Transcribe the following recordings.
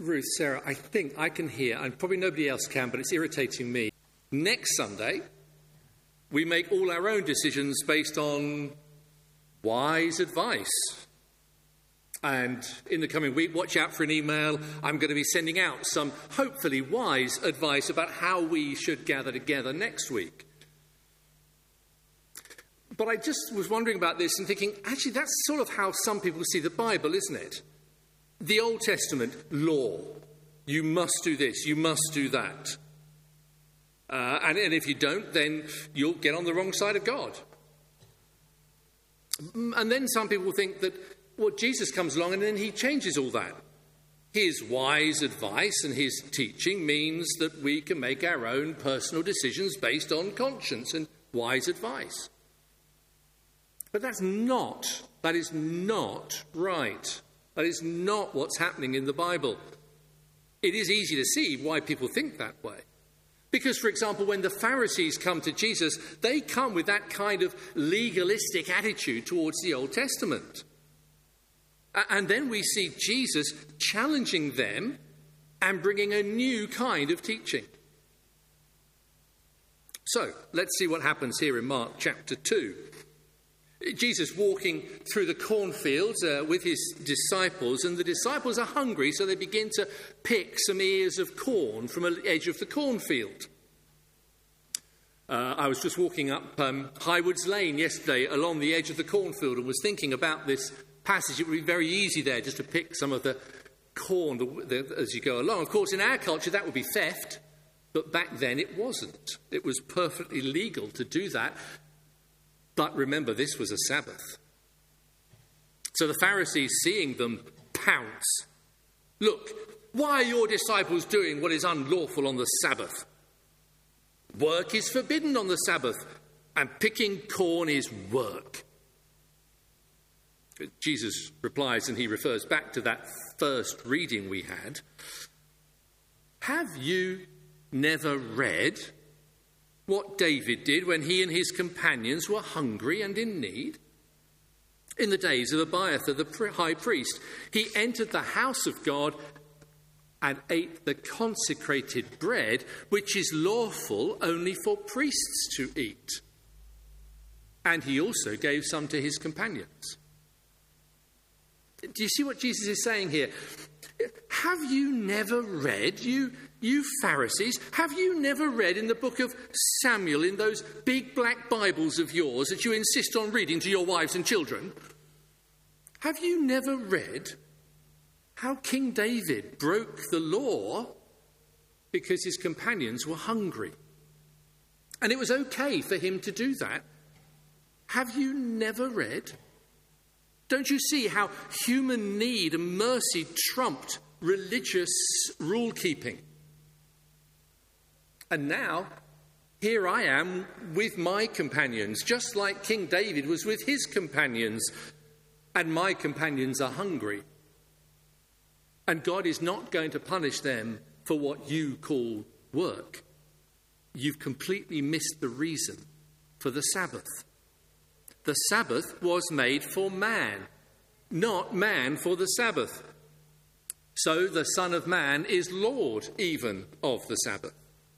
Ruth, Sarah, I think I can hear, and probably nobody else can, but it's irritating me. Next Sunday, we make all our own decisions based on wise advice. And in the coming week, watch out for an email. I'm going to be sending out some hopefully wise advice about how we should gather together next week. But I just was wondering about this and thinking, actually, that's sort of how some people see the Bible, isn't it? The Old Testament, law. You must do this, you must do that. And if you don't, then you'll get on the wrong side of God. And then some people think that, well, Jesus comes along and then he changes all that. His wise advice and his teaching means that we can make our own personal decisions based on conscience and wise advice. But that is not right. That is not what's happening in the Bible. It is easy to see why people think that way. Because, for example, when the Pharisees come to Jesus, they come with that kind of legalistic attitude towards the Old Testament. And then we see Jesus challenging them and bringing a new kind of teaching. So, let's see what happens here in Mark chapter 2. Jesus walking through the cornfields with his disciples, and the disciples are hungry, so they begin to pick some ears of corn from the edge of the cornfield. I was just walking up Highwoods Lane yesterday along the edge of the cornfield and was thinking about this passage. It would be very easy there just to pick some of the corn as you go along. Of course, in our culture, that would be theft, but back then it wasn't. It was perfectly legal to do that. But remember, this was a Sabbath. So the Pharisees, seeing them, pounce. Look, why are your disciples doing what is unlawful on the Sabbath? Work is forbidden on the Sabbath, and picking corn is work. Jesus replies, and he refers back to that first reading we had. Have you never read what David did when he and his companions were hungry and in need? In the days of Abiathar the high priest, he entered the house of God and ate the consecrated bread, which is lawful only for priests to eat. And he also gave some to his companions. Do you see what Jesus is saying here? Have you never read, you Pharisees, have you never read in the book of Samuel, in those big black Bibles of yours that you insist on reading to your wives and children? Have you never read how King David broke the law because his companions were hungry? And it was okay for him to do that. Have you never read? Don't you see how human need and mercy trumped religious rule-keeping? And now, here I am with my companions, just like King David was with his companions, and my companions are hungry. And God is not going to punish them for what you call work. You've completely missed the reason for the Sabbath. The Sabbath was made for man, not man for the Sabbath. So the Son of Man is Lord even of the Sabbath.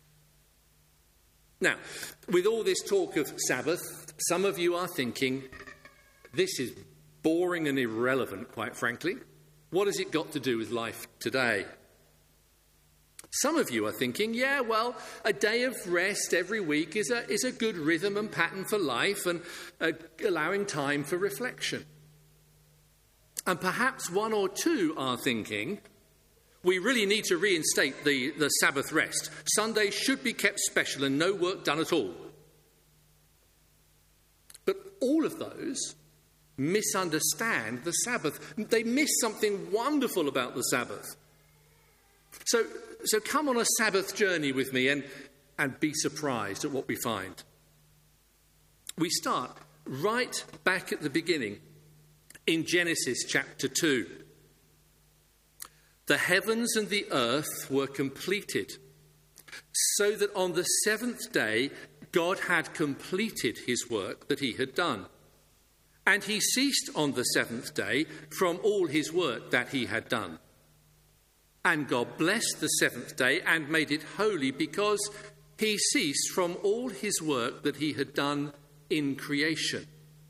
Now, with all this talk of Sabbath, some of you are thinking, this is boring and irrelevant, quite frankly. What has it got to do with life today? Some of you are thinking, yeah, well, a day of rest every week is a good rhythm and pattern for life and allowing time for reflection. And perhaps one or two are thinking, we really need to reinstate the Sabbath rest. Sunday should be kept special and no work done at all. But all of those misunderstand the Sabbath. They miss something wonderful about the Sabbath. So come on a Sabbath journey with me and be surprised at what we find. We start right back at the beginning in Genesis chapter 2. The heavens and the earth were completed, so that on the seventh day God had completed his work that he had done. And he ceased on the seventh day from all his work that he had done. And God blessed the seventh day and made it holy, because he ceased from all his work that he had done in creation.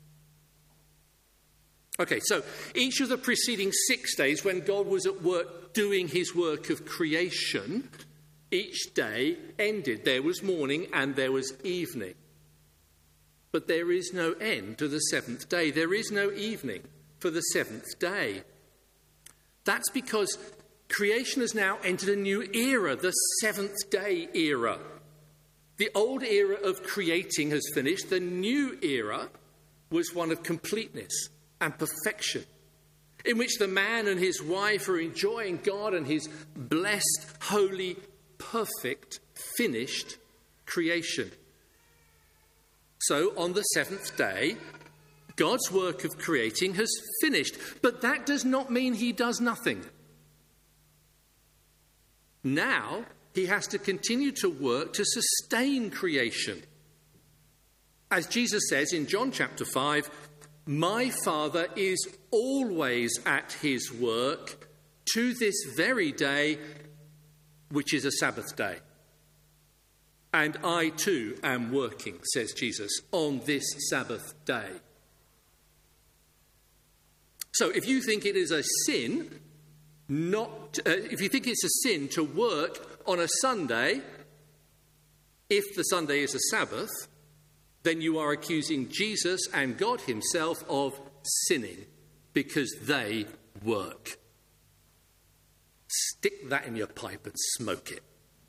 Okay, so each of the preceding 6 days, when God was at work doing his work of creation, each day ended. There was morning and there was evening. But there is no end to the seventh day. There is no evening for the seventh day. That's because creation has now entered a new era, the seventh day era. The old era of creating has finished. The new era was one of completeness and perfection, in which the man and his wife are enjoying God and his blessed, holy, perfect, finished creation. So on the seventh day, God's work of creating has finished, but that does not mean he does nothing. Now he has to continue to work to sustain creation. As Jesus says in John chapter 5, "My Father is always at his work to this very day, which is a Sabbath day. And I too am working," says Jesus, "on this Sabbath day." So if you think it is a sin if you think it's a sin to work on a Sunday, if the Sunday is a Sabbath, then you are accusing Jesus and God himself of sinning, because they work. Stick that in your pipe and smoke it.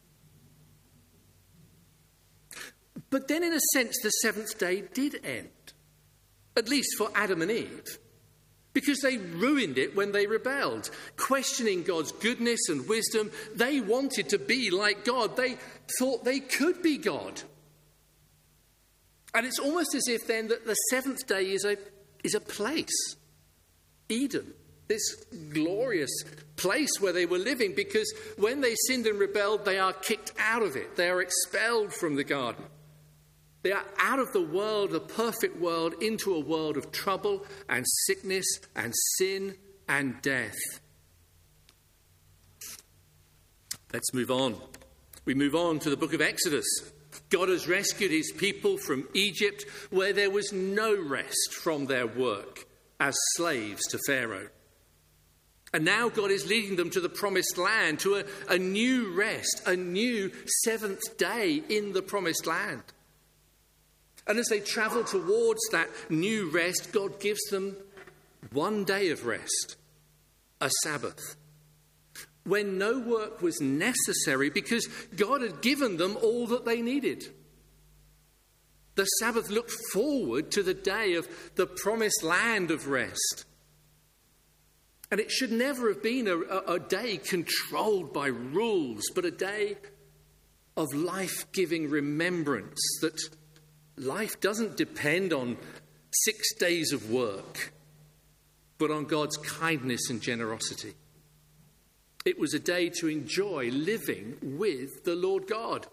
But then, in a sense, the seventh day did end, at least for Adam and Eve, because they ruined it when they rebelled, questioning God's goodness and wisdom. They wanted to be like God. They thought they could be God. And it's almost as if then that the seventh day is a place, Eden, this glorious place where they were living, because when they sinned and rebelled, they are kicked out of it. They are expelled from the garden. They are out of the world, the perfect world, into a world of trouble and sickness and sin and death. Let's move on. We move on to the book of Exodus. God has rescued his people from Egypt, where there was no rest from their work as slaves to Pharaoh. And now God is leading them to the promised land, to a new rest, a new seventh day in the promised land. And as they travel towards that new rest, God gives them one day of rest, a Sabbath, when no work was necessary because God had given them all that they needed. The Sabbath looked forward to the day of the promised land of rest. And it should never have been a day controlled by rules, but a day of life-giving remembrance that life doesn't depend on 6 days of work, but on God's kindness and generosity. It was a day to enjoy living with the Lord God.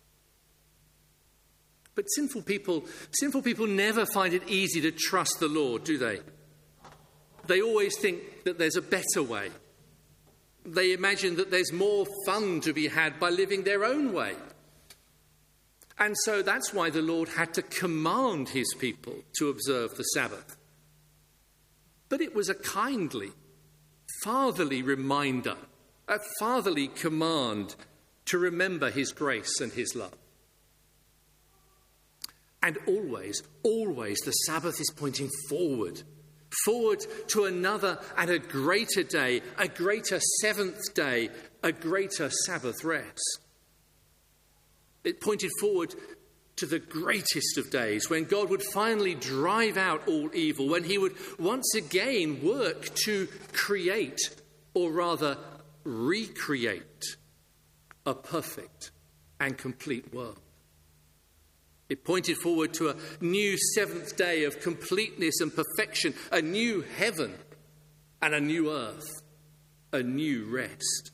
But sinful people never find it easy to trust the Lord, do they? They always think that there's a better way. They imagine that there's more fun to be had by living their own way. And so that's why the Lord had to command his people to observe the Sabbath. But it was a kindly, fatherly reminder, a fatherly command to remember his grace and his love. And always, always the Sabbath is pointing forward to another and a greater day, a greater seventh day, a greater Sabbath rest. It pointed forward to the greatest of days, when God would finally drive out all evil, when he would once again work to create, or rather recreate, a perfect and complete world. It pointed forward to a new seventh day of completeness and perfection, a new heaven and a new earth, a new rest.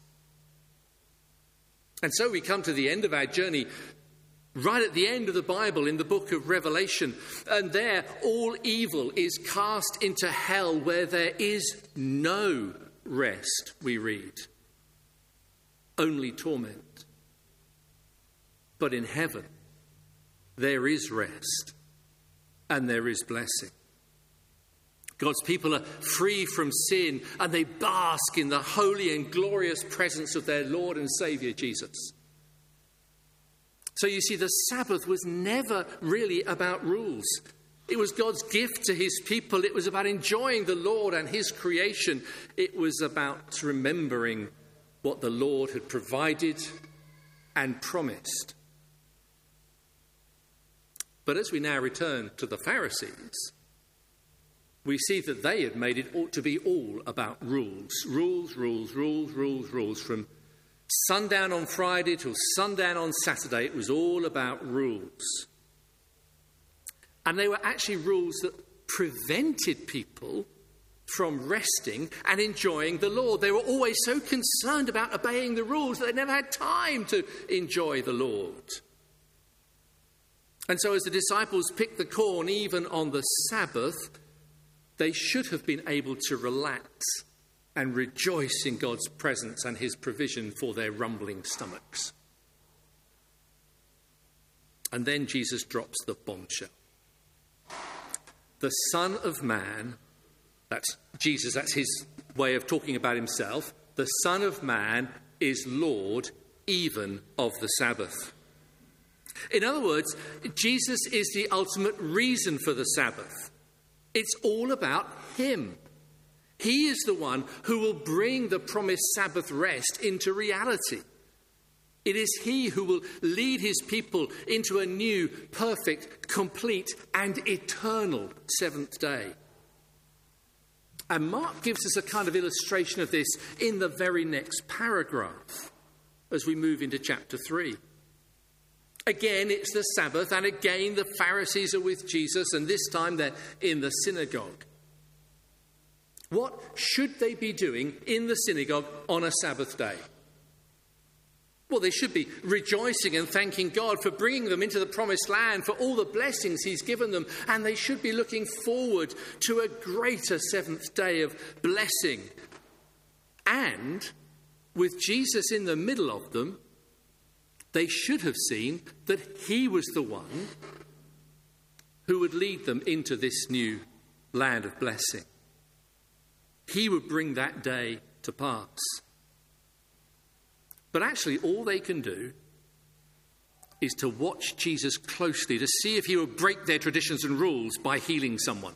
And so we come to the end of our journey, right at the end of the Bible, in the book of Revelation. And there, all evil is cast into hell, where there is no rest, we read. only torment. But in heaven, there is rest and there is blessing. God's people are free from sin and they bask in the holy and glorious presence of their Lord and Saviour, Jesus. So you see, the Sabbath was never really about rules. It was God's gift to his people. It was about enjoying the Lord and his creation. It was about remembering what the Lord had provided and promised. But as we now return to the Pharisees, we see that they had made it ought to be all about rules. Rules, rules, rules, rules, rules. From sundown on Friday till sundown on Saturday, it was all about rules. And they were actually rules that prevented people from resting and enjoying the Lord. They were always so concerned about obeying the rules that they never had time to enjoy the Lord. And so as the disciples picked the corn even on the Sabbath, they should have been able to relax and rejoice in God's presence and his provision for their rumbling stomachs. And then Jesus drops the bombshell. The Son of Man, that's Jesus, that's his way of talking about himself. The Son of Man is Lord even of the Sabbath. In other words, Jesus is the ultimate reason for the Sabbath. It's all about him. He is the one who will bring the promised Sabbath rest into reality. It is he who will lead his people into a new, perfect, complete, and eternal seventh day. And Mark gives us a kind of illustration of this in the very next paragraph as we move into chapter 3. Again, it's the Sabbath, and again the Pharisees are with Jesus, and this time they're in the synagogue. What should they be doing in the synagogue on a Sabbath day? Well, they should be rejoicing and thanking God for bringing them into the promised land, for all the blessings he's given them, and they should be looking forward to a greater seventh day of blessing. And with Jesus in the middle of them, they should have seen that he was the one who would lead them into this new land of blessing. He would bring that day to pass. But actually, all they can do is to watch Jesus closely to see if he will break their traditions and rules by healing someone.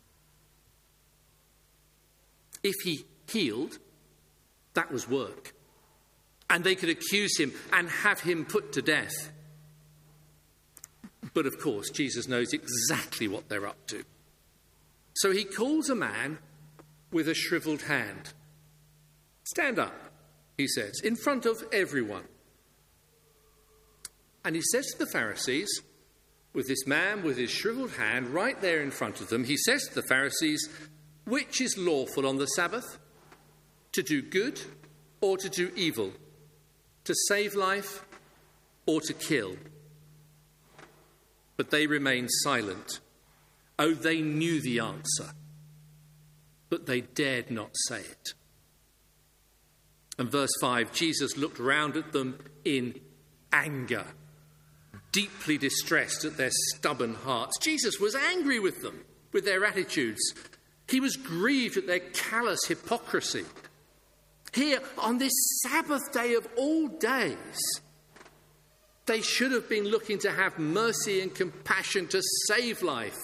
If he healed, that was work. And they could accuse him and have him put to death. But of course, Jesus knows exactly what they're up to. So he calls a man with a shriveled hand. Stand up, he says, in front of everyone. And he says to the Pharisees, with this man with his shriveled hand right there in front of them, he says to the Pharisees, which is lawful on the Sabbath? To do good or to do evil? To save life or to kill? But they remained silent. Oh, they knew the answer, but they dared not say it. And verse 5, Jesus looked round at them in anger, deeply distressed at their stubborn hearts. Jesus was angry with them, with their attitudes. He was grieved at their callous hypocrisy. Here, on this Sabbath day of all days, they should have been looking to have mercy and compassion to save life.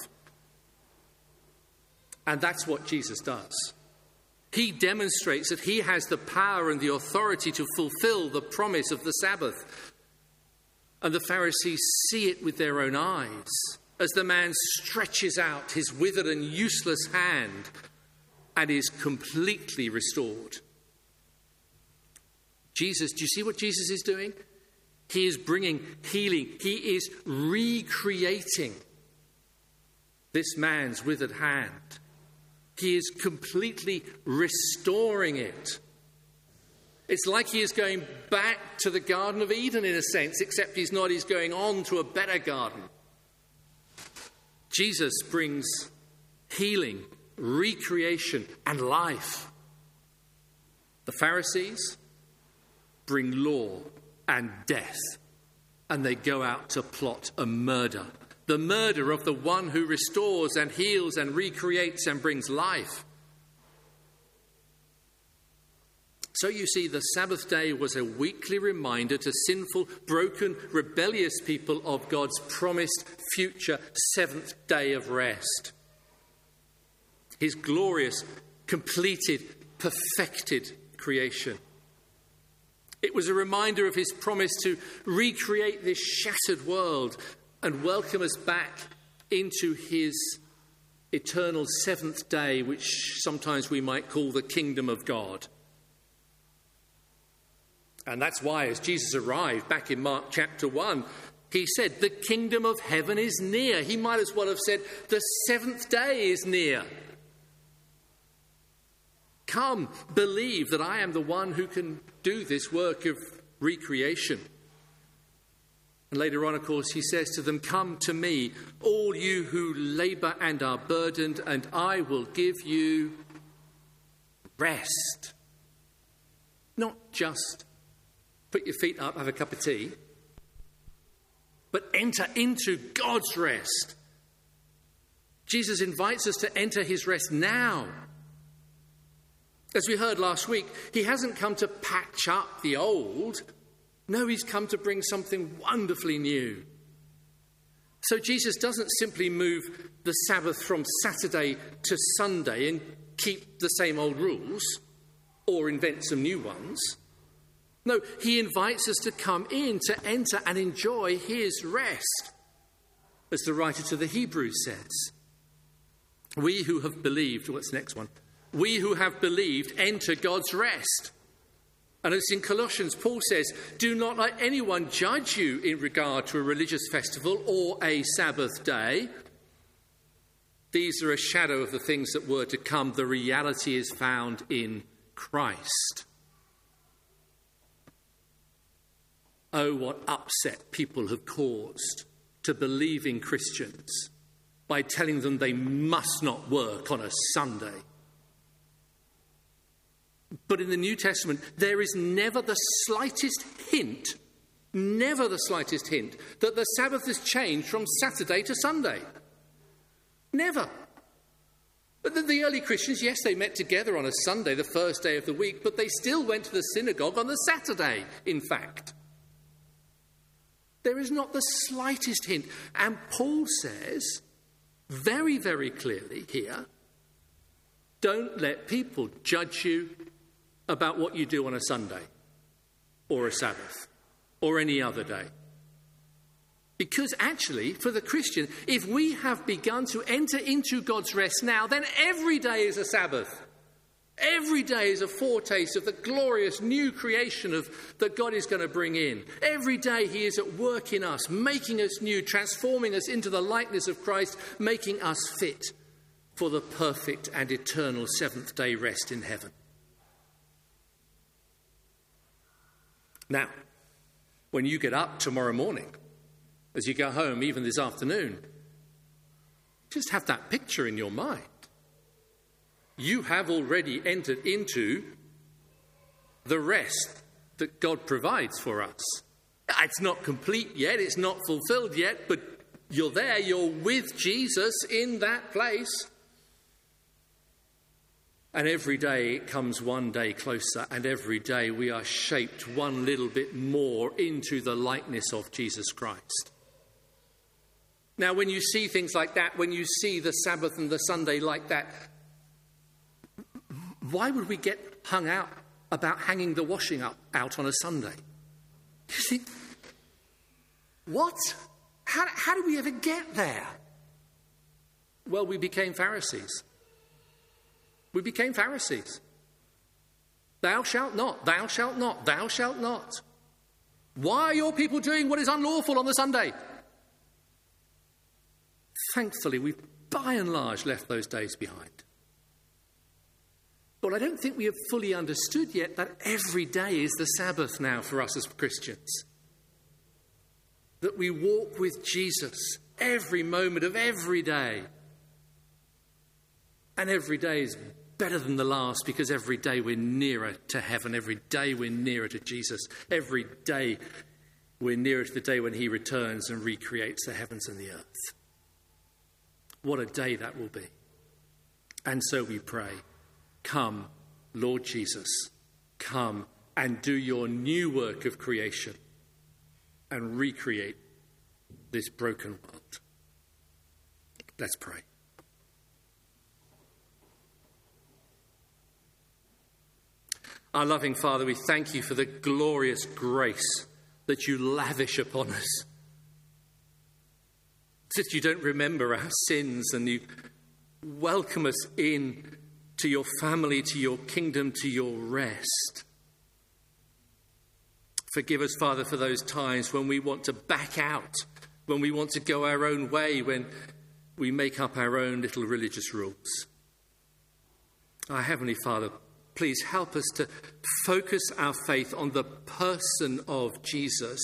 And that's what Jesus does. He demonstrates that he has the power and the authority to fulfill the promise of the Sabbath. And the Pharisees see it with their own eyes as the man stretches out his withered and useless hand and is completely restored. Jesus, do you see what Jesus is doing? He is bringing healing. He is recreating this man's withered hand. He is completely restoring it. It's like he is going back to the Garden of Eden in a sense, except he's not. He's going on to a better garden. Jesus brings healing, recreation, and life. The Pharisees, bring law and death, and they go out to plot a murder. The murder of the one who restores and heals and recreates and brings life. So you see, the Sabbath day was a weekly reminder to sinful, broken, rebellious people of God's promised future seventh day of rest. His glorious, completed, perfected creation. It was a reminder of his promise to recreate this shattered world and welcome us back into his eternal seventh day, which sometimes we might call the kingdom of God. And that's why, as Jesus arrived back in Mark chapter 1, he said, the kingdom of heaven is near. He might as well have said, the seventh day is near. Come, believe that I am the one who can do this work of recreation. And later on, of course, he says to them, come to me, all you who labour and are burdened, and I will give you rest. Not just put your feet up, have a cup of tea, but enter into God's rest. Jesus invites us to enter his rest now. As we heard last week, he hasn't come to patch up the old. No, he's come to bring something wonderfully new. So Jesus doesn't simply move the Sabbath from Saturday to Sunday and keep the same old rules or invent some new ones. No, he invites us to come in, to enter and enjoy his rest, as the writer to the Hebrews says. We who have believed, what's the next one? We who have believed enter God's rest. And it's in Colossians, Paul says, do not let anyone judge you in regard to a religious festival or a Sabbath day. These are a shadow of the things that were to come. The reality is found in Christ. Oh, what upset people have caused to believing Christians by telling them they must not work on a Sunday. But in the New Testament, there is never the slightest hint that the Sabbath has changed from Saturday to Sunday. Never. But the early Christians, yes, they met together on a Sunday, the first day of the week, but they still went to the synagogue on the Saturday, in fact. There is not the slightest hint. And Paul says very, very clearly here, don't let people judge you about what you do on a Sunday or a Sabbath or any other day. Because actually, for the Christian, if we have begun to enter into God's rest now, then every day is a Sabbath. Every day is a foretaste of the glorious new creation that God is going to bring in. Every day he is at work in us, making us new, transforming us into the likeness of Christ, making us fit for the perfect and eternal seventh day rest in heaven. Now, when you get up tomorrow morning, as you go home, even this afternoon, just have that picture in your mind. You have already entered into the rest that God provides for us. It's not complete yet, it's not fulfilled yet, but you're there, you're with Jesus in that place. And every day it comes one day closer, and every day we are shaped one little bit more into the likeness of Jesus Christ. Now, when you see things like that, when you see the Sabbath and the Sunday like that, why would we get hung out about hanging the washing up out on a Sunday? You think, what? How did we ever get there? Well, we became Pharisees. We became Pharisees. Thou shalt not, thou shalt not, thou shalt not. Why are your people doing what is unlawful on the Sunday? Thankfully, we've by and large left those days behind. But I don't think we have fully understood yet that every day is the Sabbath now for us as Christians. That we walk with Jesus every moment of every day. And every day is better than the last, because every day we're nearer to heaven. Every day we're nearer to Jesus. Every day we're nearer to the day when he returns and recreates the heavens and the earth. What a day that will be. And so we pray, come, Lord Jesus, come and do your new work of creation and recreate this broken world. Let's pray. Our loving Father, we thank you for the glorious grace that you lavish upon us. That you don't remember our sins and you welcome us in to your family, to your kingdom, to your rest. Forgive us, Father, for those times when we want to back out, when we want to go our own way, when we make up our own little religious rules. Our Heavenly Father, please help us to focus our faith on the person of Jesus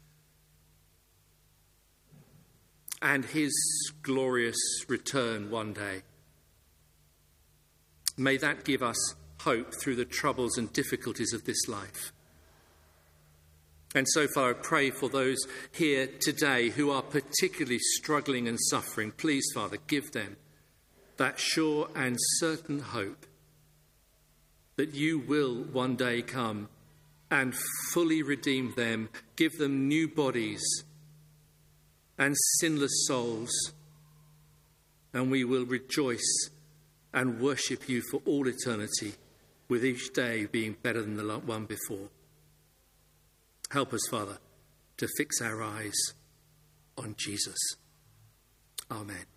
and his glorious return one day. May that give us hope through the troubles and difficulties of this life. And so far, I pray for those here today who are particularly struggling and suffering. Please, Father, give them that sure and certain hope that you will one day come and fully redeem them, give them new bodies and sinless souls, and we will rejoice and worship you for all eternity, with each day being better than the one before. Help us, Father, to fix our eyes on Jesus. Amen.